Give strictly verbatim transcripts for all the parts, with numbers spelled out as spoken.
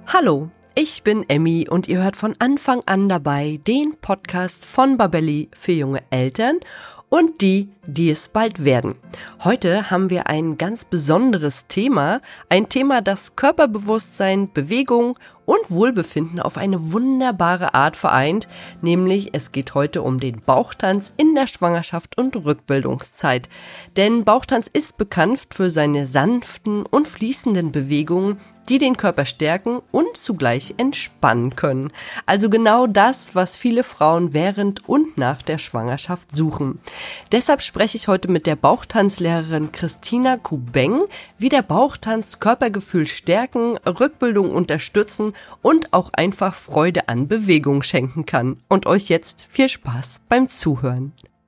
Hallo, ich bin Emmy und ihr hört von Anfang an dabei den Podcast von Babelli für junge Eltern und die, die es bald werden. Heute haben wir ein ganz besonderes Thema, ein Thema, das Körperbewusstsein, Bewegung und Wohlbefinden auf eine wunderbare Art vereint, nämlich es geht heute um den Bauchtanz in der Schwangerschaft und Rückbildungszeit. Denn Bauchtanz ist bekannt für seine sanften und fließenden Bewegungen, die den Körper stärken und zugleich entspannen können. Also genau das, was viele Frauen während und nach der Schwangerschaft suchen. Deshalb spreche ich heute mit der Bauchtanzlehrerin Christina Kubeng, wie der Bauchtanz Körpergefühl stärken, Rückbildung unterstützen und auch einfach Freude an Bewegung schenken kann. Und euch jetzt viel Spaß beim Zuhören.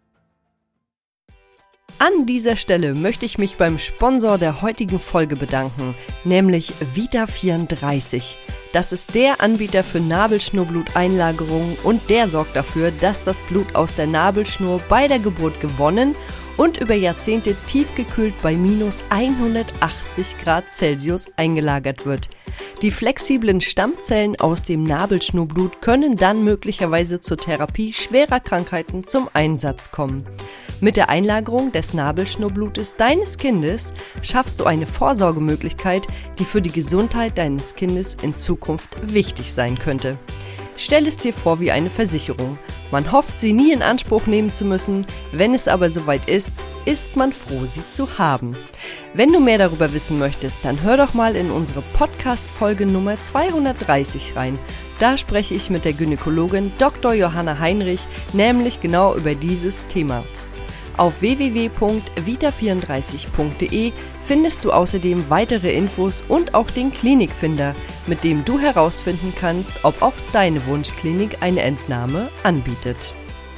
An dieser Stelle möchte ich mich beim Sponsor der heutigen Folge bedanken, nämlich Vita vierunddreißig. Das ist der Anbieter für Nabelschnurbluteinlagerungen und der sorgt dafür, dass das Blut aus der Nabelschnur bei der Geburt gewonnen und über Jahrzehnte tiefgekühlt bei minus hundertachtzig Grad Celsius eingelagert wird. Die flexiblen Stammzellen aus dem Nabelschnurblut können dann möglicherweise zur Therapie schwerer Krankheiten zum Einsatz kommen. Mit der Einlagerung des Nabelschnurblutes deines Kindes schaffst du eine Vorsorgemöglichkeit, die für die Gesundheit deines Kindes in Zukunft wichtig sein könnte. Stell es dir vor wie eine Versicherung. Man hofft, sie nie in Anspruch nehmen zu müssen. Wenn es aber soweit ist, ist man froh, sie zu haben. Wenn du mehr darüber wissen möchtest, dann hör doch mal in unsere Podcast-Folge Nummer zweihundertdreißig rein. Da spreche ich mit der Gynäkologin Doktor Johanna Heinrich nämlich genau über dieses Thema. Auf w w w punkt vita vierunddreißig punkt de findest du außerdem weitere Infos und auch den Klinikfinder, mit dem du herausfinden kannst, ob auch deine Wunschklinik eine Entnahme anbietet.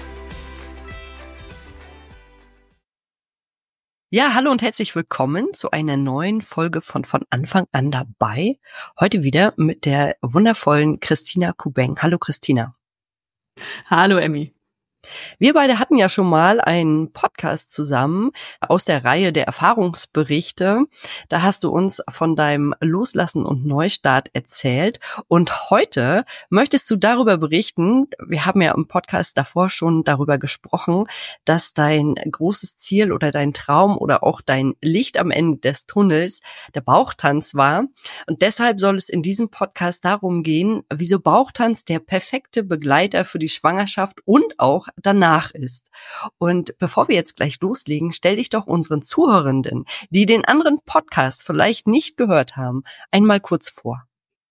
Ja, hallo und herzlich willkommen zu einer neuen Folge von von Anfang an dabei. Heute wieder mit der wundervollen Christina Kubeng. Hallo Christina. Hallo Emmy. Wir beide hatten ja schon mal einen Podcast zusammen aus der Reihe der Erfahrungsberichte. Da hast du uns von deinem Loslassen und Neustart erzählt. Und heute möchtest du darüber berichten, wir haben ja im Podcast davor schon darüber gesprochen, dass dein großes Ziel oder dein Traum oder auch dein Licht am Ende des Tunnels der Bauchtanz war. Und deshalb soll es in diesem Podcast darum gehen, wieso Bauchtanz der perfekte Begleiter für die Schwangerschaft und auch danach ist. Und bevor wir jetzt gleich loslegen, stell dich doch unseren Zuhörenden, die den anderen Podcast vielleicht nicht gehört haben, einmal kurz vor.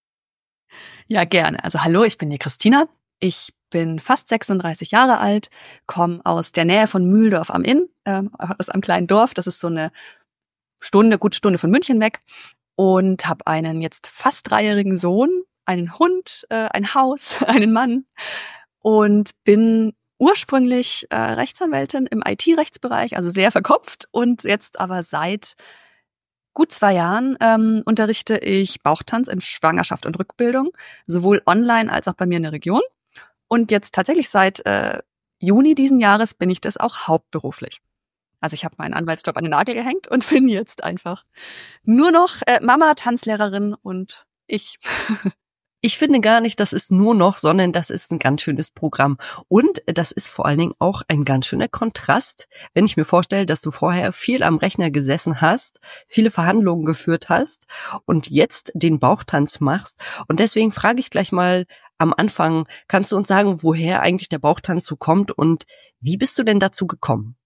Ja, gerne. Also hallo, ich bin die Christina. Ich bin fast sechsunddreißig Jahre alt, komme aus der Nähe von Mühldorf am Inn, äh, aus einem kleinen Dorf. Das ist so eine Stunde, gute Stunde von München weg und habe einen jetzt fast dreijährigen Sohn, einen Hund, äh, ein Haus, einen Mann und bin ursprünglich äh, Rechtsanwältin im I T-Rechtsbereich, also sehr verkopft und jetzt aber seit gut zwei Jahren ähm, unterrichte ich Bauchtanz in Schwangerschaft und Rückbildung, sowohl online als auch bei mir in der Region. Und jetzt tatsächlich seit äh, Juni diesen Jahres bin ich das auch hauptberuflich. Also ich habe meinen Anwaltsjob an den Nagel gehängt und bin jetzt einfach nur noch äh, Mama, Tanzlehrerin und ich. Ich finde gar nicht, das ist nur noch, sondern das ist ein ganz schönes Programm. Und das ist vor allen Dingen auch ein ganz schöner Kontrast, wenn ich mir vorstelle, dass du vorher viel am Rechner gesessen hast, viele Verhandlungen geführt hast und jetzt den Bauchtanz machst. Und deswegen frage ich gleich mal am Anfang, kannst du uns sagen, woher eigentlich der Bauchtanz so kommt und wie bist du denn dazu gekommen?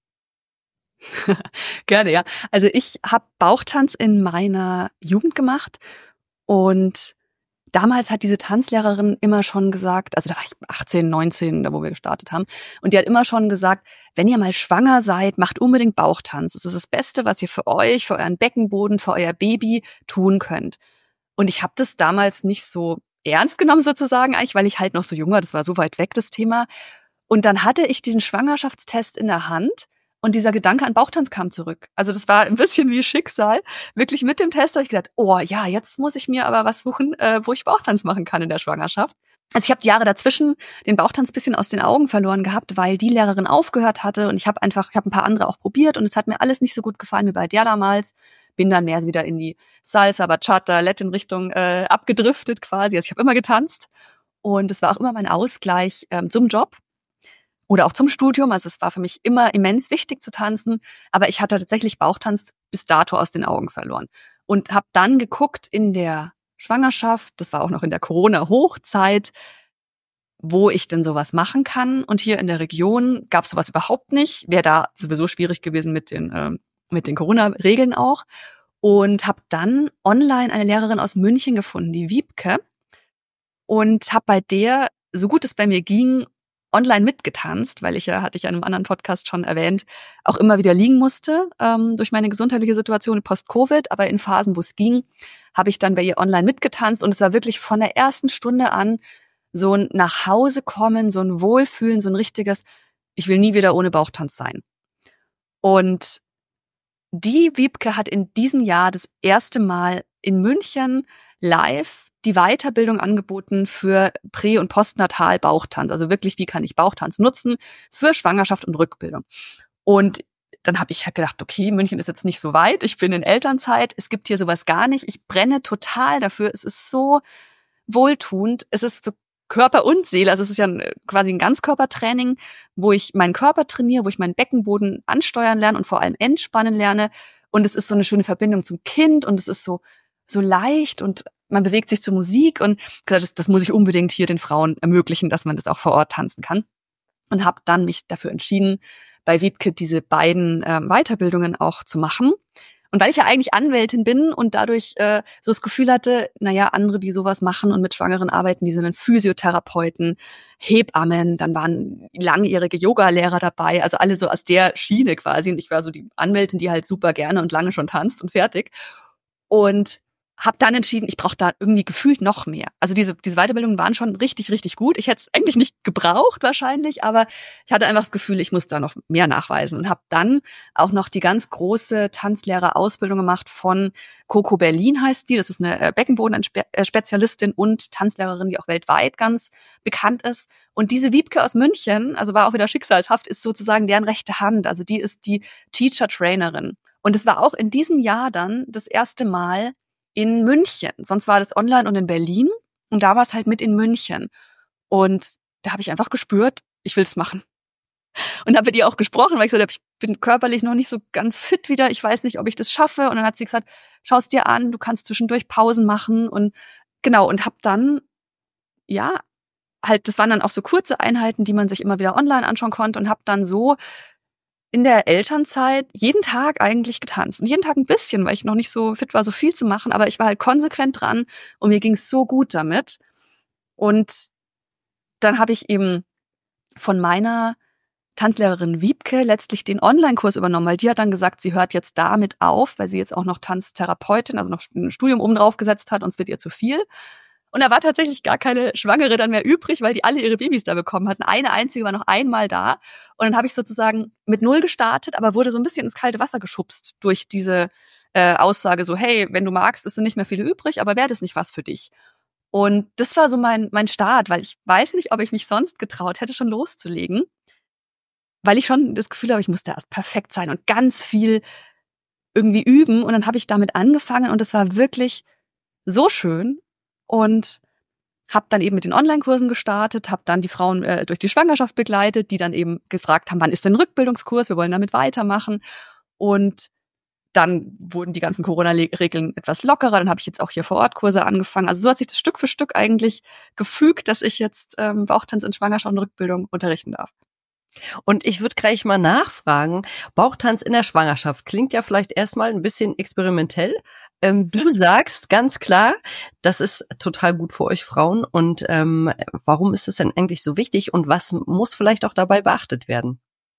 Gerne, ja. Also ich habe Bauchtanz in meiner Jugend gemacht und damals hat diese Tanzlehrerin immer schon gesagt, also da war ich achtzehn, neunzehn, da wo wir gestartet haben, und die hat immer schon gesagt, wenn ihr mal schwanger seid, macht unbedingt Bauchtanz. Das ist das Beste, was ihr für euch, für euren Beckenboden, für euer Baby tun könnt. Und ich habe das damals nicht so ernst genommen sozusagen, eigentlich, weil ich halt noch so jung war, das war so weit weg, das Thema. Und dann hatte ich diesen Schwangerschaftstest in der Hand und dieser Gedanke an Bauchtanz kam zurück. Also das war ein bisschen wie Schicksal. Wirklich mit dem Test habe ich gedacht, oh ja, jetzt muss ich mir aber was suchen, äh, wo ich Bauchtanz machen kann in der Schwangerschaft. Also ich habe die Jahre dazwischen den Bauchtanz ein bisschen aus den Augen verloren gehabt, weil die Lehrerin aufgehört hatte und ich habe einfach, ich habe ein paar andere auch probiert und es hat mir alles nicht so gut gefallen wie bei der damals. bin dann mehr wieder in die Salsa, Bachata, Latin-Richtung äh, abgedriftet quasi. Also ich habe immer getanzt und es war auch immer mein Ausgleich ähm, zum Job oder auch zum Studium. Also es war für mich immer immens wichtig zu tanzen, aber ich hatte tatsächlich Bauchtanz bis dato aus den Augen verloren und habe dann geguckt in der Schwangerschaft, das war auch noch in der Corona-Hochzeit, wo ich denn sowas machen kann. Und hier in der Region gab es sowas überhaupt nicht. Wäre da sowieso schwierig gewesen mit den äh, mit den Corona-Regeln auch. Und habe dann online eine Lehrerin aus München gefunden, die Wiebke. Und habe bei der, so gut es bei mir ging, online mitgetanzt, weil ich ja, hatte ich ja in einem anderen Podcast schon erwähnt, auch immer wieder liegen musste ähm, durch meine gesundheitliche Situation post-Covid. Aber in Phasen, wo es ging, habe ich dann bei ihr online mitgetanzt. Und es war wirklich von der ersten Stunde an so ein Nachhausekommen, so ein Wohlfühlen, so ein richtiges, ich will nie wieder ohne Bauchtanz sein. Und die Wiebke hat in diesem Jahr das erste Mal in München live die Weiterbildung angeboten für Prä- und Postnatal-Bauchtanz. Also wirklich, wie kann ich Bauchtanz nutzen für Schwangerschaft und Rückbildung. Und dann habe ich gedacht, okay, München ist jetzt nicht so weit, ich bin in Elternzeit, es gibt hier sowas gar nicht, ich brenne total dafür, es ist so wohltuend, es ist für Körper und Seele, also es ist ja quasi ein Ganzkörpertraining, wo ich meinen Körper trainiere, wo ich meinen Beckenboden ansteuern lerne und vor allem entspannen lerne. Und es ist so eine schöne Verbindung zum Kind und es ist so so leicht und man bewegt sich zur Musik und gesagt, das, das muss ich unbedingt hier den Frauen ermöglichen, dass man das auch vor Ort tanzen kann. Und habe dann mich dafür entschieden, bei Wiebke diese beiden äh, Weiterbildungen auch zu machen. Und weil ich ja eigentlich Anwältin bin und dadurch äh, so das Gefühl hatte, naja, andere, die sowas machen und mit Schwangeren arbeiten, die sind dann Physiotherapeuten, Hebammen, dann waren langjährige Yoga-Lehrer dabei, also alle so aus der Schiene quasi. Und ich war so die Anwältin, die halt super gerne und lange schon tanzt und fertig. Und habe dann entschieden, ich brauche da irgendwie gefühlt noch mehr. Also diese diese Weiterbildungen waren schon richtig, richtig gut. Ich hätte es eigentlich nicht gebraucht wahrscheinlich, aber ich hatte einfach das Gefühl, ich muss da noch mehr nachweisen und habe dann auch noch die ganz große Tanzlehrerausbildung gemacht von Coco Berlin heißt die. Das ist eine Beckenboden-Spezialistin und Tanzlehrerin, die auch weltweit ganz bekannt ist. Und diese Wiebke aus München, also war auch wieder schicksalshaft, ist sozusagen deren rechte Hand. Also die ist die Teacher-Trainerin. Und es war auch in diesem Jahr dann das erste Mal in München. Sonst war das online und in Berlin. Und da war es halt mit in München. Und da habe ich einfach gespürt, ich will das machen. Und habe mit ihr auch gesprochen, weil ich gesagt habe, ich bin körperlich noch nicht so ganz fit wieder. Ich weiß nicht, ob ich das schaffe. Und dann hat sie gesagt, schau es dir an, du kannst zwischendurch Pausen machen. Und genau, und habe dann, ja, halt, das waren dann auch so kurze Einheiten, die man sich immer wieder online anschauen konnte. Und habe dann so in der Elternzeit jeden Tag eigentlich getanzt. Und jeden Tag ein bisschen, weil ich noch nicht so fit war, so viel zu machen. Aber ich war halt konsequent dran und mir ging es so gut damit. Und dann habe ich eben von meiner Tanzlehrerin Wiebke letztlich den Online-Kurs übernommen, weil die hat dann gesagt, sie hört jetzt damit auf, weil sie jetzt auch noch Tanztherapeutin, also noch ein Studium oben drauf gesetzt hat und es wird ihr zu viel. Und da war tatsächlich gar keine Schwangere dann mehr übrig, weil die alle ihre Babys da bekommen hatten. Eine einzige war noch einmal da. Und dann habe ich sozusagen mit null gestartet, aber wurde so ein bisschen ins kalte Wasser geschubst durch diese äh, Aussage so, hey, wenn du magst, es sind nicht mehr viele übrig, aber wäre das nicht was für dich? Und das war so mein mein Start, weil ich weiß nicht, ob ich mich sonst getraut hätte, schon loszulegen, weil ich schon das Gefühl habe, ich musste erst perfekt sein und ganz viel irgendwie üben. Und dann habe ich damit angefangen und es war wirklich so schön. Und habe dann eben mit den Online-Kursen gestartet, habe dann die Frauen äh, durch die Schwangerschaft begleitet, die dann eben gefragt haben, wann ist denn ein Rückbildungskurs, wir wollen damit weitermachen. Und dann wurden die ganzen Corona-Regeln etwas lockerer, dann habe ich jetzt auch hier vor Ort Kurse angefangen. Also so hat sich das Stück für Stück eigentlich gefügt, dass ich jetzt ähm, Bauchtanz in Schwangerschaft und Rückbildung unterrichten darf. Und ich würde gleich mal nachfragen, Bauchtanz in der Schwangerschaft klingt ja vielleicht erstmal ein bisschen experimentell. Ähm, du sagst ganz klar, das ist total gut für euch Frauen. Und ähm, warum ist es denn eigentlich so wichtig und was muss vielleicht auch dabei beachtet werden?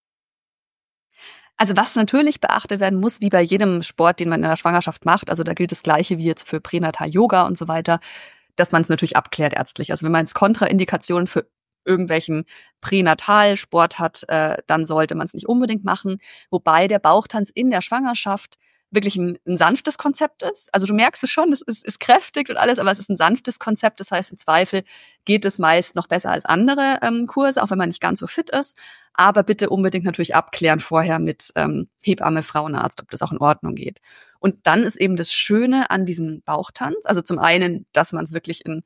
Also was natürlich beachtet werden muss, wie bei jedem Sport, den man in der Schwangerschaft macht, also da gilt das Gleiche wie jetzt für Pränatal-Yoga und so weiter, dass man es natürlich abklärt ärztlich. Also wenn man jetzt Kontraindikationen für irgendwelchen Pränatalsport hat, äh, dann sollte man es nicht unbedingt machen. Wobei der Bauchtanz in der Schwangerschaft wirklich ein, ein sanftes Konzept ist. Also du merkst es schon, es ist, ist kräftig und alles, aber es ist ein sanftes Konzept. Das heißt, im Zweifel geht es meist noch besser als andere ähm, Kurse, auch wenn man nicht ganz so fit ist. Aber bitte unbedingt natürlich abklären vorher mit ähm, Hebamme, Frauenarzt, ob das auch in Ordnung geht. Und dann ist eben das Schöne an diesem Bauchtanz, also zum einen, dass man es wirklich in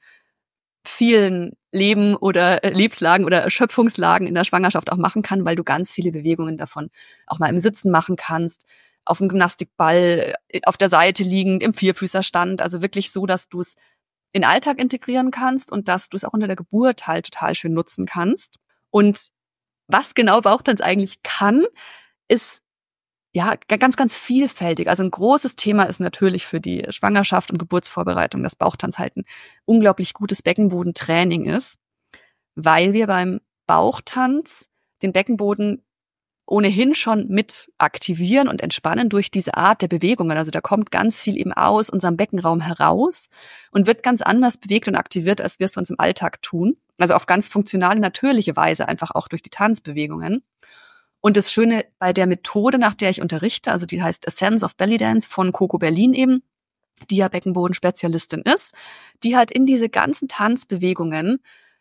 vielen Leben oder äh, Lebenslagen oder Erschöpfungslagen in der Schwangerschaft auch machen kann, weil du ganz viele Bewegungen davon auch mal im Sitzen machen kannst, auf dem Gymnastikball, auf der Seite liegend, im Vierfüßerstand, also wirklich so, dass du es in den Alltag integrieren kannst und dass du es auch unter der Geburt halt total schön nutzen kannst. Und was genau Bauchtanz eigentlich kann, ist ja ganz, ganz vielfältig. Also ein großes Thema ist natürlich für die Schwangerschaft und Geburtsvorbereitung, dass Bauchtanz halt ein unglaublich gutes Beckenbodentraining ist, weil wir beim Bauchtanz den Beckenboden ohnehin schon mit aktivieren und entspannen durch diese Art der Bewegungen. Also da kommt ganz viel eben aus unserem Beckenraum heraus und wird ganz anders bewegt und aktiviert, als wir es sonst im Alltag tun. Also auf ganz funktionale, natürliche Weise, einfach auch durch die Tanzbewegungen. Und das Schöne bei der Methode, nach der ich unterrichte, also die heißt Essence of Belly Dance von Coco Berlin eben, die ja Beckenbodenspezialistin ist, die halt in diese ganzen Tanzbewegungen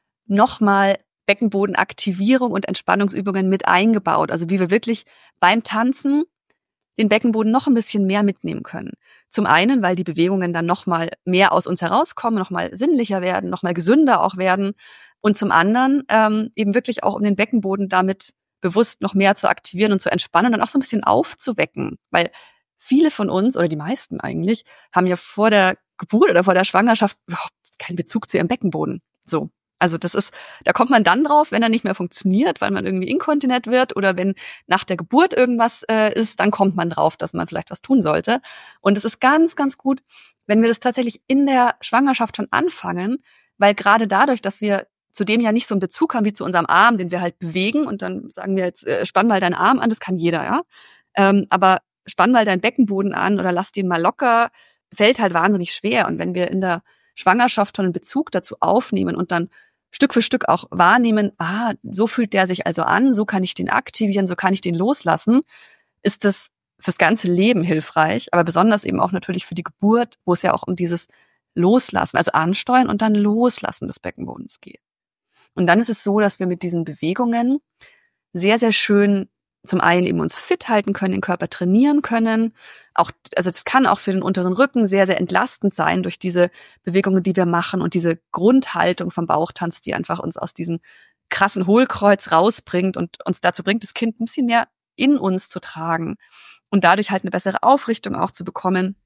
nochmal Beckenbodenaktivierung und Entspannungsübungen mit eingebaut. Also wie wir wirklich beim Tanzen den Beckenboden noch ein bisschen mehr mitnehmen können. Zum einen, weil die Bewegungen dann nochmal mehr aus uns herauskommen, nochmal sinnlicher werden, nochmal gesünder auch werden. Und zum anderen ähm, eben wirklich auch, um den Beckenboden damit bewusst noch mehr zu aktivieren und zu entspannen und auch so ein bisschen aufzuwecken. Weil viele von uns, oder die meisten eigentlich, haben ja vor der Geburt oder vor der Schwangerschaft überhaupt keinen Bezug zu ihrem Beckenboden. So. Also das ist, da kommt man dann drauf, wenn er nicht mehr funktioniert, weil man irgendwie inkontinent wird oder wenn nach der Geburt irgendwas äh, ist, dann kommt man drauf, dass man vielleicht was tun sollte. Und es ist ganz, ganz gut, wenn wir das tatsächlich in der Schwangerschaft schon anfangen, weil gerade dadurch, dass wir zudem ja nicht so einen Bezug haben wie zu unserem Arm, den wir halt bewegen und dann sagen wir jetzt, äh, spann mal deinen Arm an, das kann jeder, ja. Ähm, aber spann mal deinen Beckenboden an oder lass den mal locker, fällt halt wahnsinnig schwer. Und wenn wir in der Schwangerschaft schon einen Bezug dazu aufnehmen und dann Stück für Stück auch wahrnehmen, ah, so fühlt der sich also an, so kann ich den aktivieren, so kann ich den loslassen, ist das fürs ganze Leben hilfreich, aber besonders eben auch natürlich für die Geburt, wo es ja auch um dieses Loslassen, also ansteuern und dann Loslassen des Beckenbodens geht. Und dann ist es so, dass wir mit diesen Bewegungen sehr, sehr schön zum einen eben uns fit halten können, den Körper trainieren können. Auch, also es kann auch für den unteren Rücken sehr, sehr entlastend sein durch diese Bewegungen, die wir machen und diese Grundhaltung vom Bauchtanz, die einfach uns aus diesem krassen Hohlkreuz rausbringt und uns dazu bringt, das Kind ein bisschen mehr in uns zu tragen und dadurch halt eine bessere Aufrichtung auch zu bekommen.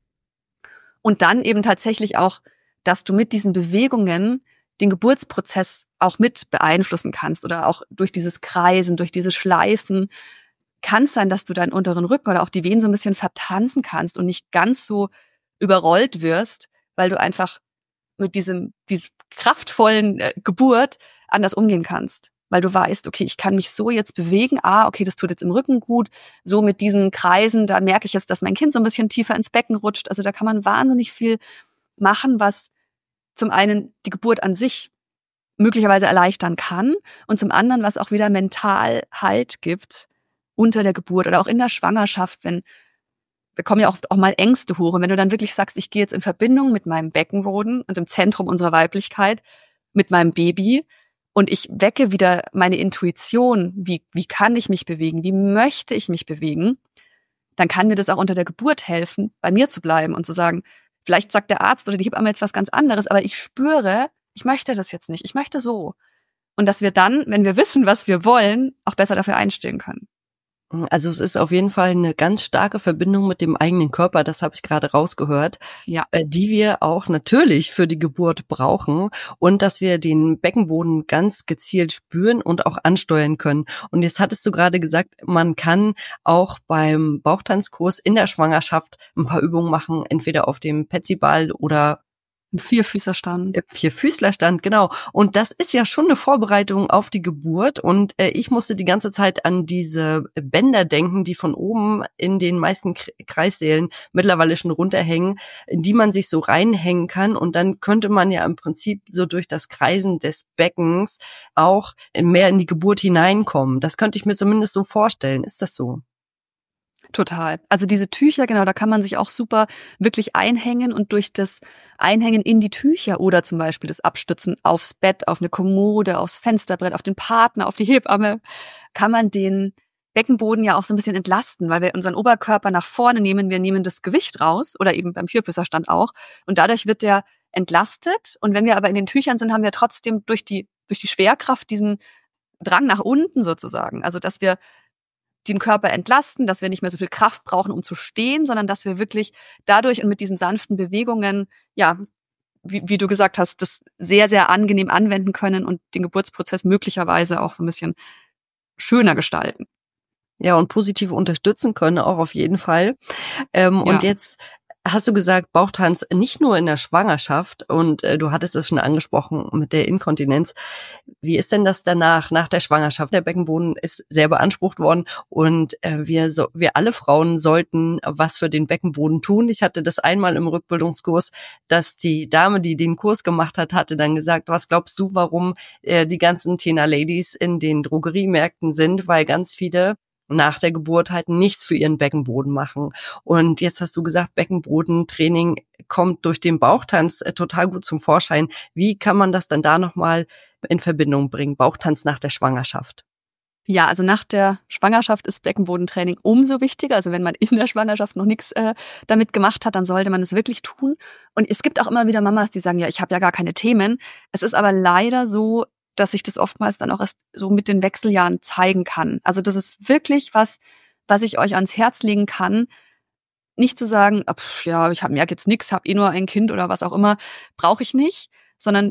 Und dann eben tatsächlich auch, dass du mit diesen Bewegungen den Geburtsprozess auch mit beeinflussen kannst oder auch durch dieses Kreisen, durch dieses Schleifen. Kann es sein, dass du deinen unteren Rücken oder auch die Venen so ein bisschen vertanzen kannst und nicht ganz so überrollt wirst, weil du einfach mit diesem, diesem kraftvollen äh, Geburt anders umgehen kannst. Weil du weißt, okay, ich kann mich so jetzt bewegen, ah, okay, das tut jetzt im Rücken gut, so mit diesen Kreisen, da merke ich jetzt, dass mein Kind so ein bisschen tiefer ins Becken rutscht. Also da kann man wahnsinnig viel machen, was zum einen die Geburt an sich möglicherweise erleichtern kann und zum anderen, was auch wieder mental Halt gibt unter der Geburt oder auch in der Schwangerschaft, wenn, wir kommen ja oft auch mal Ängste hoch und wenn du dann wirklich sagst, ich gehe jetzt in Verbindung mit meinem Beckenboden und im Zentrum unserer Weiblichkeit, mit meinem Baby und ich wecke wieder meine Intuition, wie, wie kann ich mich bewegen, wie möchte ich mich bewegen, dann kann mir das auch unter der Geburt helfen, bei mir zu bleiben und zu sagen, vielleicht sagt der Arzt oder die Hebamme jetzt was ganz anderes, aber ich spüre, ich möchte das jetzt nicht, ich möchte so. Und dass wir dann, wenn wir wissen, was wir wollen, auch besser dafür einstehen können. Also es ist auf jeden Fall eine ganz starke Verbindung mit dem eigenen Körper, das habe ich gerade rausgehört, ja, die wir auch natürlich für die Geburt brauchen und dass wir den Beckenboden ganz gezielt spüren und auch ansteuern können. Und jetzt hattest du gerade gesagt, man kann auch beim Bauchtanzkurs in der Schwangerschaft ein paar Übungen machen, entweder auf dem Petsyball oder Vierfüßlerstand. Vierfüßlerstand, genau. Und das ist ja schon eine Vorbereitung auf die Geburt. Und äh, ich musste die ganze Zeit an diese Bänder denken, die von oben in den meisten K- Kreissälen mittlerweile schon runterhängen, in die man sich so reinhängen kann. Und dann könnte man ja im Prinzip so durch das Kreisen des Beckens auch mehr in die Geburt hineinkommen. Das könnte ich mir zumindest so vorstellen. Ist das so? Total. Also diese Tücher, genau, da kann man sich auch super wirklich einhängen und durch das Einhängen in die Tücher oder zum Beispiel das Abstützen aufs Bett, auf eine Kommode, aufs Fensterbrett, auf den Partner, auf die Hebamme, kann man den Beckenboden ja auch so ein bisschen entlasten, weil wir unseren Oberkörper nach vorne nehmen, wir nehmen das Gewicht raus oder eben beim Vierfüßerstand auch und dadurch wird der entlastet und wenn wir aber in den Tüchern sind, haben wir trotzdem durch die durch die Schwerkraft diesen Drang nach unten sozusagen, also dass wir den Körper entlasten, dass wir nicht mehr so viel Kraft brauchen, um zu stehen, sondern dass wir wirklich dadurch und mit diesen sanften Bewegungen, ja, wie, wie du gesagt hast, das sehr, sehr angenehm anwenden können und den Geburtsprozess möglicherweise auch so ein bisschen schöner gestalten. Ja, und positiv unterstützen können auch auf jeden Fall. Ähm, Ja. Und jetzt hast du gesagt, Bauchtanz nicht nur in der Schwangerschaft und äh, du hattest es schon angesprochen mit der Inkontinenz. Wie ist denn das danach, nach der Schwangerschaft? Der Beckenboden ist sehr beansprucht worden und äh, wir so, wir alle Frauen sollten was für den Beckenboden tun. Ich hatte das einmal im Rückbildungskurs, dass die Dame, die den Kurs gemacht hat, hatte dann gesagt, was glaubst du, warum äh, die ganzen Tena-Ladies in den Drogeriemärkten sind? Weil ganz viele nach der Geburt halt nichts für ihren Beckenboden machen. Und jetzt hast du gesagt, Beckenbodentraining kommt durch den Bauchtanz äh, total gut zum Vorschein. Wie kann man das dann da nochmal in Verbindung bringen? Bauchtanz nach der Schwangerschaft. Ja, also nach der Schwangerschaft ist Beckenbodentraining umso wichtiger. Also wenn man in der Schwangerschaft noch nichts äh, damit gemacht hat, dann sollte man es wirklich tun. Und es gibt auch immer wieder Mamas, die sagen, ja, ich habe ja gar keine Themen. Es ist aber leider so, dass sich das oftmals dann auch erst so mit den Wechseljahren zeigen kann. Also das ist wirklich was, was ich euch ans Herz legen kann. Nicht zu sagen, pf, ja, ich hab, merke jetzt nichts, habe eh nur ein Kind oder was auch immer, brauche ich nicht, sondern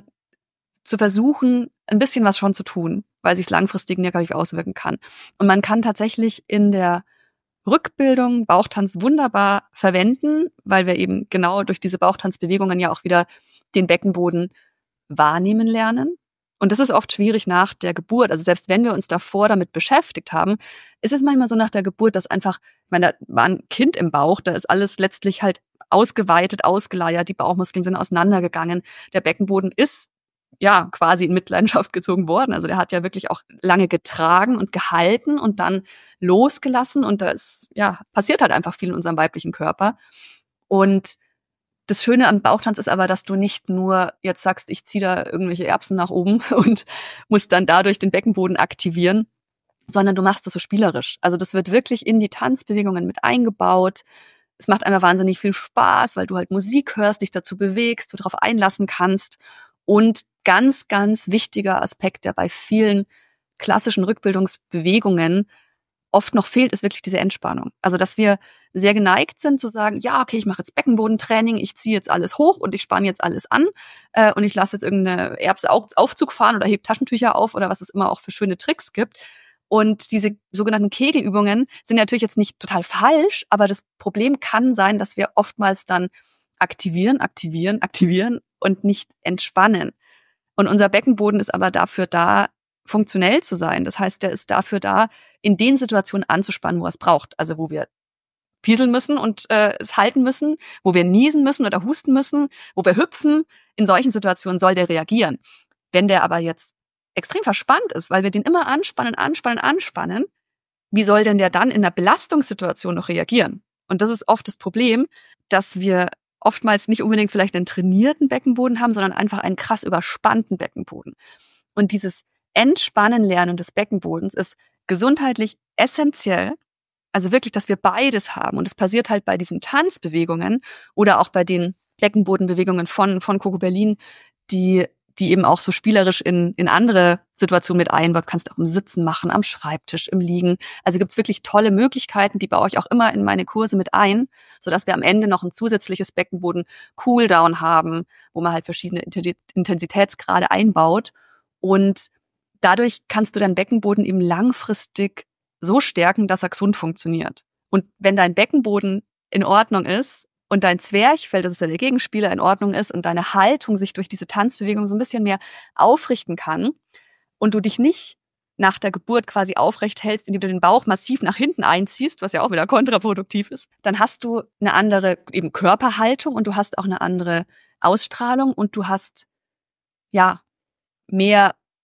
zu versuchen, ein bisschen was schon zu tun, weil sich es langfristig negativ auswirken kann. Und man kann tatsächlich in der Rückbildung Bauchtanz wunderbar verwenden, weil wir eben genau durch diese Bauchtanzbewegungen ja auch wieder den Beckenboden wahrnehmen lernen. Und das ist oft schwierig nach der Geburt. Also selbst wenn wir uns davor damit beschäftigt haben, ist es manchmal so nach der Geburt, dass einfach, ich meine, da war ein Kind im Bauch, da ist alles letztlich halt ausgeweitet, ausgeleiert, die Bauchmuskeln sind auseinandergegangen. Der Beckenboden ist ja quasi in Mitleidenschaft gezogen worden. Also der hat ja wirklich auch lange getragen und gehalten und dann losgelassen. Und da ist, ja, passiert halt einfach viel in unserem weiblichen Körper. Und das Schöne am Bauchtanz ist aber, dass du nicht nur jetzt sagst, ich ziehe da irgendwelche Erbsen nach oben und musst dann dadurch den Beckenboden aktivieren, sondern du machst das so spielerisch. Also das wird wirklich in die Tanzbewegungen mit eingebaut. Es macht einfach wahnsinnig viel Spaß, weil du halt Musik hörst, dich dazu bewegst, du darauf einlassen kannst. Und ganz, ganz wichtiger Aspekt, der bei vielen klassischen Rückbildungsbewegungen oft noch fehlt, ist wirklich diese Entspannung. Also, dass wir sehr geneigt sind zu sagen, ja, okay, ich mache jetzt Beckenbodentraining, ich ziehe jetzt alles hoch und ich spanne jetzt alles an äh, und ich lasse jetzt irgendeine Erbse Aufzug fahren oder heb Taschentücher auf oder was es immer auch für schöne Tricks gibt. Und diese sogenannten Kegelübungen sind natürlich jetzt nicht total falsch, aber das Problem kann sein, dass wir oftmals dann aktivieren, aktivieren, aktivieren und nicht entspannen. Und unser Beckenboden ist aber dafür da, funktionell zu sein. Das heißt, der ist dafür da, in den Situationen anzuspannen, wo er es braucht. Also wo wir pieseln müssen und äh, es halten müssen, wo wir niesen müssen oder husten müssen, wo wir hüpfen. In solchen Situationen soll der reagieren. Wenn der aber jetzt extrem verspannt ist, weil wir den immer anspannen, anspannen, anspannen, wie soll denn der dann in einer Belastungssituation noch reagieren? Und das ist oft das Problem, dass wir oftmals nicht unbedingt vielleicht einen trainierten Beckenboden haben, sondern einfach einen krass überspannten Beckenboden. Und dieses Entspannen lernen des Beckenbodens ist gesundheitlich essentiell. Also wirklich, dass wir beides haben. Und es passiert halt bei diesen Tanzbewegungen oder auch bei den Beckenbodenbewegungen von, von Coco Berlin, die, die eben auch so spielerisch in, in andere Situationen mit einbaut. Du kannst auch im Sitzen machen, am Schreibtisch, im Liegen. Also gibt's wirklich tolle Möglichkeiten, die baue ich auch immer in meine Kurse mit ein, sodass wir am Ende noch ein zusätzliches Beckenboden-Cooldown haben, wo man halt verschiedene Intensitätsgrade einbaut. Und dadurch kannst du deinen Beckenboden eben langfristig so stärken, dass er gesund funktioniert. Und wenn dein Beckenboden in Ordnung ist und dein Zwerchfell, das ist ja der Gegenspieler, in Ordnung ist und deine Haltung sich durch diese Tanzbewegung so ein bisschen mehr aufrichten kann und du dich nicht nach der Geburt quasi aufrecht hältst, indem du den Bauch massiv nach hinten einziehst, was ja auch wieder kontraproduktiv ist, dann hast du eine andere eben Körperhaltung und du hast auch eine andere Ausstrahlung und du hast ja mehr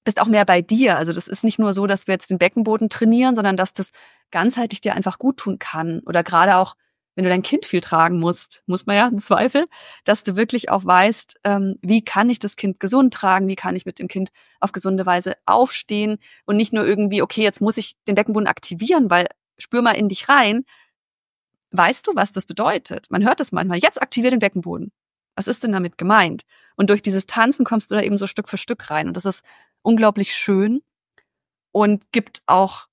bist auch mehr bei dir. Also das ist nicht nur so, dass wir jetzt den Beckenboden trainieren, sondern dass das ganzheitlich dir einfach gut tun kann. Oder gerade auch, wenn du dein Kind viel tragen musst, muss man ja im Zweifel, dass du wirklich auch weißt, ähm, wie kann ich das Kind gesund tragen, wie kann ich mit dem Kind auf gesunde Weise aufstehen und nicht nur irgendwie, okay, jetzt muss ich den Beckenboden aktivieren, weil spür mal in dich rein. Weißt du, was das bedeutet? Man hört es manchmal. Jetzt aktivier den Beckenboden. Was ist denn damit gemeint? Und durch dieses Tanzen kommst du da eben so Stück für Stück rein. Und das ist unglaublich schön und gibt auch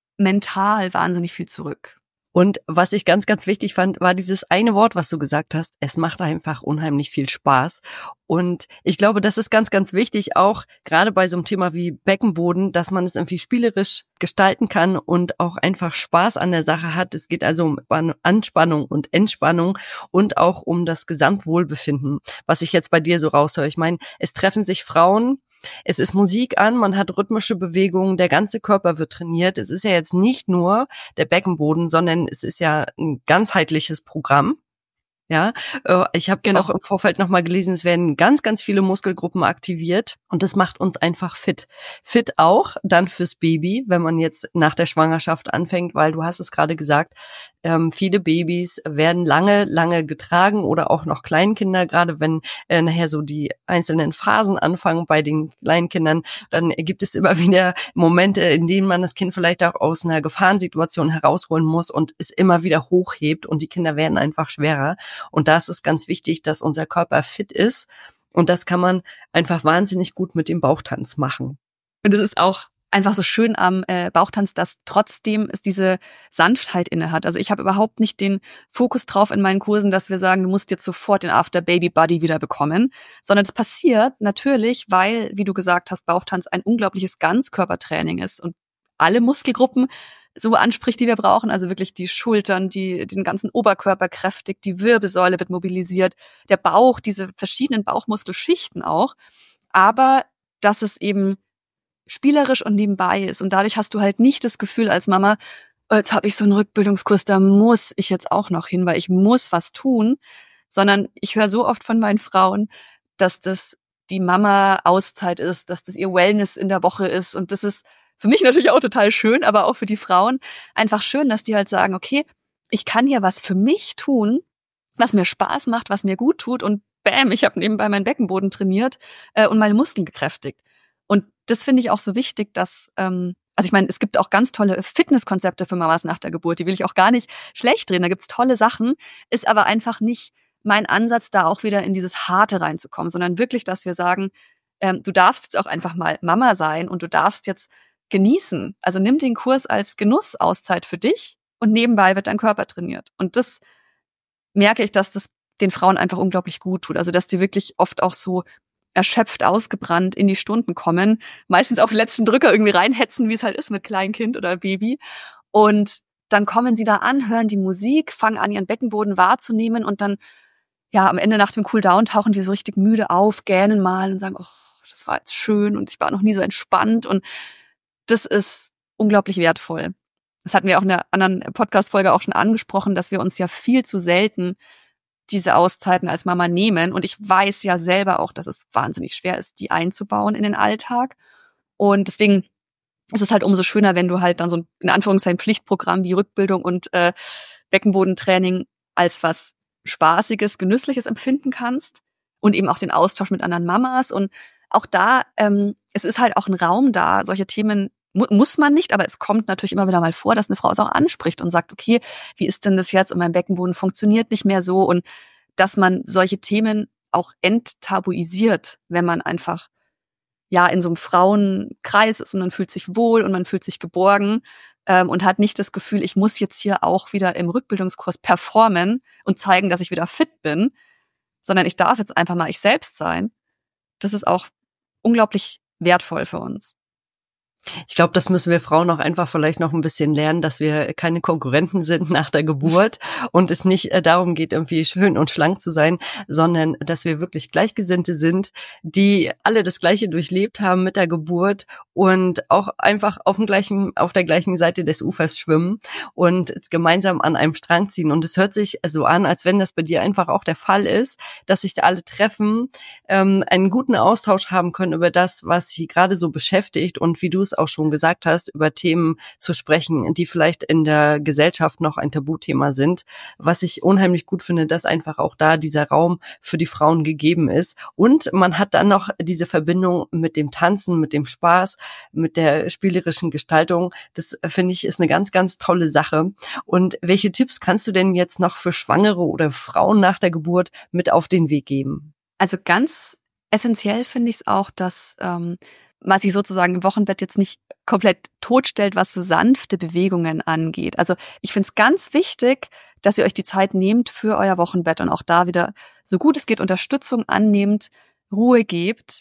mental wahnsinnig viel zurück. Und was ich ganz, ganz wichtig fand, war dieses eine Wort, was du gesagt hast. Es macht einfach unheimlich viel Spaß. Und ich glaube, das ist ganz, ganz wichtig, auch gerade bei so einem Thema wie Beckenboden, dass man es irgendwie spielerisch gestalten kann und auch einfach Spaß an der Sache hat. Es geht also um Anspannung und Entspannung und auch um das Gesamtwohlbefinden, was ich jetzt bei dir so raushöre. Ich meine, es treffen sich Frauen, es ist Musik an, man hat rhythmische Bewegungen, der ganze Körper wird trainiert. Es ist ja jetzt nicht nur der Beckenboden, sondern es ist ja ein ganzheitliches Programm. Ja, ich habe genau. auch im Vorfeld nochmal gelesen, es werden ganz, ganz viele Muskelgruppen aktiviert und das macht uns einfach fit. Fit auch dann fürs Baby, wenn man jetzt nach der Schwangerschaft anfängt, weil du hast es gerade gesagt, ähm, viele Babys werden lange, lange getragen oder auch noch Kleinkinder, gerade wenn äh, nachher so die einzelnen Phasen anfangen bei den Kleinkindern, dann gibt es immer wieder Momente, in denen man das Kind vielleicht auch aus einer Gefahrensituation herausholen muss und es immer wieder hochhebt und die Kinder werden einfach schwerer. Und da ist es ganz wichtig, dass unser Körper fit ist. Und das kann man einfach wahnsinnig gut mit dem Bauchtanz machen. Und es ist auch einfach so schön am äh, Bauchtanz, dass trotzdem es diese Sanftheit inne hat. Also ich habe überhaupt nicht den Fokus drauf in meinen Kursen, dass wir sagen, du musst jetzt sofort den After-Baby-Body wieder bekommen. Sondern es passiert natürlich, weil, wie du gesagt hast, Bauchtanz ein unglaubliches Ganzkörpertraining ist. Und alle Muskelgruppen so anspricht, die wir brauchen, also wirklich die Schultern, die den ganzen Oberkörper kräftig, die Wirbelsäule wird mobilisiert, der Bauch, diese verschiedenen Bauchmuskelschichten auch, aber dass es eben spielerisch und nebenbei ist und dadurch hast du halt nicht das Gefühl als Mama, oh, jetzt habe ich so einen Rückbildungskurs, da muss ich jetzt auch noch hin, weil ich muss was tun, sondern ich höre so oft von meinen Frauen, dass das die Mama-Auszeit ist, dass das ihr Wellness in der Woche ist und das ist für mich natürlich auch total schön, aber auch für die Frauen einfach schön, dass die halt sagen, okay, ich kann hier was für mich tun, was mir Spaß macht, was mir gut tut und bam, ich habe nebenbei meinen Beckenboden trainiert äh, und meine Muskeln gekräftigt. Und das finde ich auch so wichtig, dass, ähm, also ich meine, es gibt auch ganz tolle Fitnesskonzepte für Mamas nach der Geburt, die will ich auch gar nicht schlecht reden, da gibt's tolle Sachen, ist aber einfach nicht mein Ansatz, da auch wieder in dieses Harte reinzukommen, sondern wirklich, dass wir sagen, ähm, du darfst jetzt auch einfach mal Mama sein und du darfst jetzt genießen. Also nimm den Kurs als Genussauszeit für dich und nebenbei wird dein Körper trainiert. Und das merke ich, dass das den Frauen einfach unglaublich gut tut. Also dass die wirklich oft auch so erschöpft, ausgebrannt in die Stunden kommen, meistens auf den letzten Drücker irgendwie reinhetzen, wie es halt ist mit Kleinkind oder Baby. Und dann kommen sie da an, hören die Musik, fangen an, ihren Beckenboden wahrzunehmen und dann, ja, am Ende nach dem Cooldown tauchen die so richtig müde auf, gähnen mal und sagen, oh, das war jetzt schön und ich war noch nie so entspannt und das ist unglaublich wertvoll. Das hatten wir auch in der anderen Podcast-Folge auch schon angesprochen, dass wir uns ja viel zu selten diese Auszeiten als Mama nehmen. Und ich weiß ja selber auch, dass es wahnsinnig schwer ist, die einzubauen in den Alltag. Und deswegen ist es halt umso schöner, wenn du halt dann so ein, in Anführungszeichen, Pflichtprogramm wie Rückbildung und äh, Beckenbodentraining als was Spaßiges, Genüssliches empfinden kannst. Und eben auch den Austausch mit anderen Mamas. Und auch da, ähm, es ist halt auch ein Raum da, solche Themen mu- muss man nicht, aber es kommt natürlich immer wieder mal vor, dass eine Frau es auch anspricht und sagt, okay, wie ist denn das jetzt und mein Beckenboden funktioniert nicht mehr so und dass man solche Themen auch enttabuisiert, wenn man einfach ja in so einem Frauenkreis ist und man fühlt sich wohl und man fühlt sich geborgen ähm, und hat nicht das Gefühl, ich muss jetzt hier auch wieder im Rückbildungskurs performen und zeigen, dass ich wieder fit bin, sondern ich darf jetzt einfach mal ich selbst sein. Das ist auch unglaublich wertvoll für uns. Ich glaube, das müssen wir Frauen auch einfach vielleicht noch ein bisschen lernen, dass wir keine Konkurrenten sind nach der Geburt und es nicht äh, darum geht, irgendwie schön und schlank zu sein, sondern dass wir wirklich Gleichgesinnte sind, die alle das Gleiche durchlebt haben mit der Geburt und auch einfach auf dem gleichen, auf der gleichen Seite des Ufers schwimmen und gemeinsam an einem Strang ziehen. Und es hört sich so an, als wenn das bei dir einfach auch der Fall ist, dass sich da alle treffen, ähm, einen guten Austausch haben können über das, was sie gerade so beschäftigt und wie du es auch schon gesagt hast, über Themen zu sprechen, die vielleicht in der Gesellschaft noch ein Tabuthema sind. Was ich unheimlich gut finde, dass einfach auch da dieser Raum für die Frauen gegeben ist. Und man hat dann noch diese Verbindung mit dem Tanzen, mit dem Spaß, mit der spielerischen Gestaltung. Das finde ich ist eine ganz, ganz tolle Sache. Und welche Tipps kannst du denn jetzt noch für Schwangere oder Frauen nach der Geburt mit auf den Weg geben? Also ganz essentiell finde ich es auch, dass ähm, man sich sozusagen im Wochenbett jetzt nicht komplett totstellt, was so sanfte Bewegungen angeht. Also ich finde es ganz wichtig, dass ihr euch die Zeit nehmt für euer Wochenbett und auch da wieder, so gut es geht, Unterstützung annehmt, Ruhe gebt.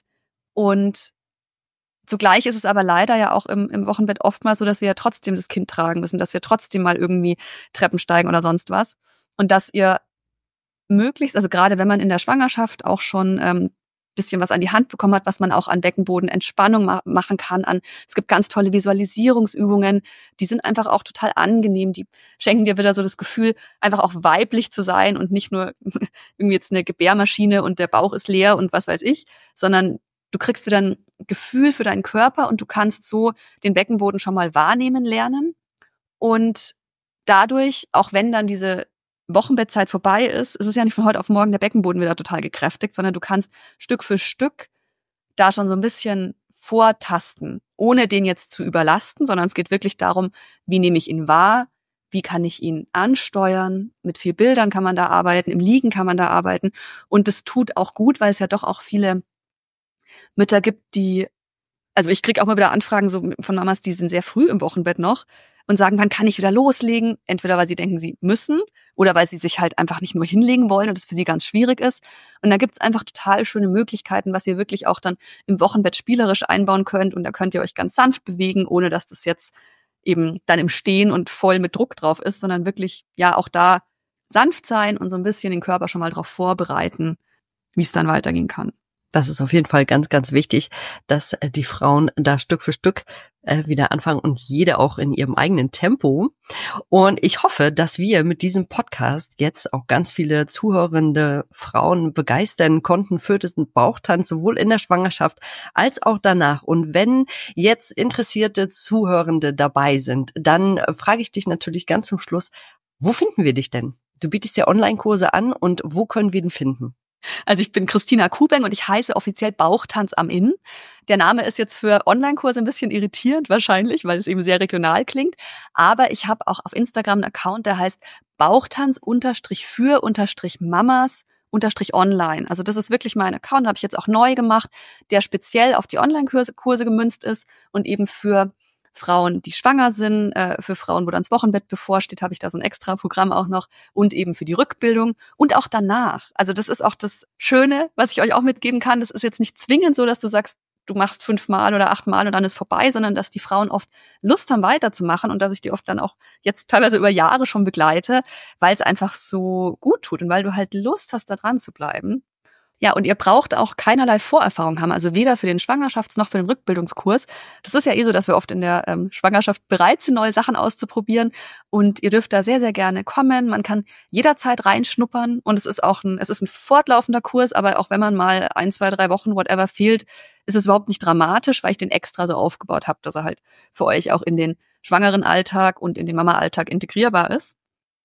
Und zugleich ist es aber leider ja auch im, im Wochenbett oftmals so, dass wir ja trotzdem das Kind tragen müssen, dass wir trotzdem mal irgendwie Treppen steigen oder sonst was. Und dass ihr möglichst, also gerade wenn man in der Schwangerschaft auch schon ähm, bisschen was an die Hand bekommen hat, was man auch an Beckenbodenentspannung ma- machen kann. An es gibt ganz tolle Visualisierungsübungen, die sind einfach auch total angenehm. Die schenken dir wieder so das Gefühl, einfach auch weiblich zu sein und nicht nur irgendwie jetzt eine Gebärmaschine und der Bauch ist leer und was weiß ich, sondern du kriegst wieder ein Gefühl für deinen Körper und du kannst so den Beckenboden schon mal wahrnehmen lernen. Und dadurch, auch wenn dann diese Wochenbettzeit vorbei ist, ist es ja nicht von heute auf morgen der Beckenboden wieder total gekräftigt, sondern du kannst Stück für Stück da schon so ein bisschen vortasten, ohne den jetzt zu überlasten, sondern es geht wirklich darum, wie nehme ich ihn wahr, wie kann ich ihn ansteuern, mit viel Bildern kann man da arbeiten, im Liegen kann man da arbeiten und das tut auch gut, weil es ja doch auch viele Mütter gibt, die, also ich kriege auch mal wieder Anfragen so von Mamas, die sind sehr früh im Wochenbett noch und sagen, wann kann ich wieder loslegen? Entweder weil sie denken, sie müssen oder weil sie sich halt einfach nicht nur hinlegen wollen und es für sie ganz schwierig ist. Und da gibt's einfach total schöne Möglichkeiten, was ihr wirklich auch dann im Wochenbett spielerisch einbauen könnt. Und da könnt ihr euch ganz sanft bewegen, ohne dass das jetzt eben dann im Stehen und voll mit Druck drauf ist, sondern wirklich ja auch da sanft sein und so ein bisschen den Körper schon mal darauf vorbereiten, wie es dann weitergehen kann. Das ist auf jeden Fall ganz, ganz wichtig, dass die Frauen da Stück für Stück äh, wieder anfangen und jede auch in ihrem eigenen Tempo. Und ich hoffe, dass wir mit diesem Podcast jetzt auch ganz viele zuhörende Frauen begeistern konnten für diesen Bauchtanz, sowohl in der Schwangerschaft als auch danach. Und wenn jetzt interessierte Zuhörende dabei sind, dann äh, frage ich dich natürlich ganz zum Schluss, wo finden wir dich denn? Du bietest ja Online-Kurse an und wo können wir den finden? Also ich bin Christina Kubeng und ich heiße offiziell Bauchtanz am Inn. Der Name ist jetzt für Online-Kurse ein bisschen irritierend wahrscheinlich, weil es eben sehr regional klingt. Aber ich habe auch auf Instagram einen Account, der heißt Bauchtanz unterstrich für unterstrich Mamas unterstrich online. Also das ist wirklich mein Account, den habe ich jetzt auch neu gemacht, der speziell auf die Online-Kurse Kurse gemünzt ist und eben für Frauen, die schwanger sind, äh, für Frauen, wo dann das Wochenbett bevorsteht, habe ich da so ein extra Programm auch noch und eben für die Rückbildung und auch danach. Also das ist auch das Schöne, was ich euch auch mitgeben kann. Das ist jetzt nicht zwingend so, dass du sagst, du machst fünfmal oder achtmal und dann ist vorbei, sondern dass die Frauen oft Lust haben, weiterzumachen und dass ich die oft dann auch jetzt teilweise über Jahre schon begleite, weil es einfach so gut tut und weil du halt Lust hast, da dran zu bleiben. Ja, und ihr braucht auch keinerlei Vorerfahrung haben, also weder für den Schwangerschafts- noch für den Rückbildungskurs. Das ist ja eh so, dass wir oft in der ähm, Schwangerschaft bereit sind, neue Sachen auszuprobieren. Und ihr dürft da sehr, sehr gerne kommen. Man kann jederzeit reinschnuppern. Und es ist auch ein, es ist ein fortlaufender Kurs, aber auch wenn man mal ein, zwei, drei Wochen, whatever, fehlt, ist es überhaupt nicht dramatisch, weil ich den extra so aufgebaut habe, dass er halt für euch auch in den schwangeren Alltag und in den Mama-Alltag integrierbar ist.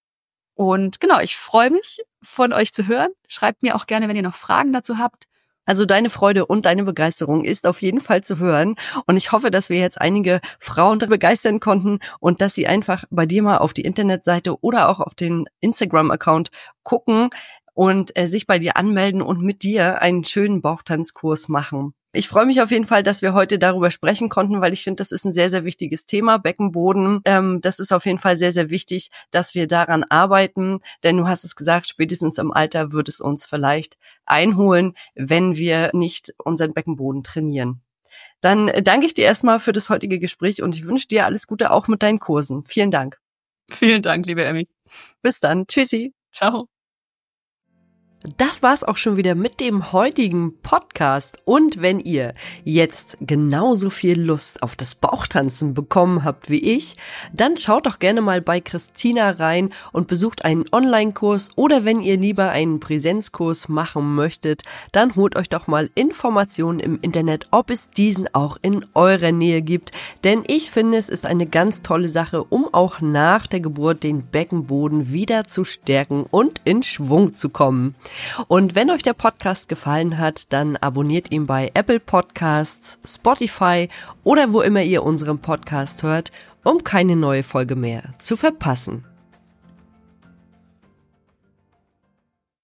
Und genau, ich freue mich, von euch zu hören. Schreibt mir auch gerne, wenn ihr noch Fragen dazu habt. Also deine Freude und deine Begeisterung ist auf jeden Fall zu hören. Und ich hoffe, dass wir jetzt einige Frauen begeistern konnten und dass sie einfach bei dir mal auf die Internetseite oder auch auf den Instagram-Account gucken und äh, sich bei dir anmelden und mit dir einen schönen Bauchtanzkurs machen. Ich freue mich auf jeden Fall, dass wir heute darüber sprechen konnten, weil ich finde, das ist ein sehr, sehr wichtiges Thema, Beckenboden. Ähm, das ist auf jeden Fall sehr, sehr wichtig, dass wir daran arbeiten, denn du hast es gesagt, spätestens im Alter wird es uns vielleicht einholen, wenn wir nicht unseren Beckenboden trainieren. Dann danke ich dir erstmal für das heutige Gespräch und ich wünsche dir alles Gute auch mit deinen Kursen. Vielen Dank. Vielen Dank, liebe Emmy. Bis dann. Tschüssi. Ciao. Das war's auch schon wieder mit dem heutigen Podcast. Und wenn ihr jetzt genauso viel Lust auf das Bauchtanzen bekommen habt wie ich, dann schaut doch gerne mal bei Christina rein und besucht einen Online-Kurs oder wenn ihr lieber einen Präsenzkurs machen möchtet, dann holt euch doch mal Informationen im Internet, ob es diesen auch in eurer Nähe gibt. Denn ich finde, es ist eine ganz tolle Sache, um auch nach der Geburt den Beckenboden wieder zu stärken und in Schwung zu kommen. Und wenn euch der Podcast gefallen hat, dann abonniert ihn bei Apple Podcasts, Spotify oder wo immer ihr unseren Podcast hört, um keine neue Folge mehr zu verpassen.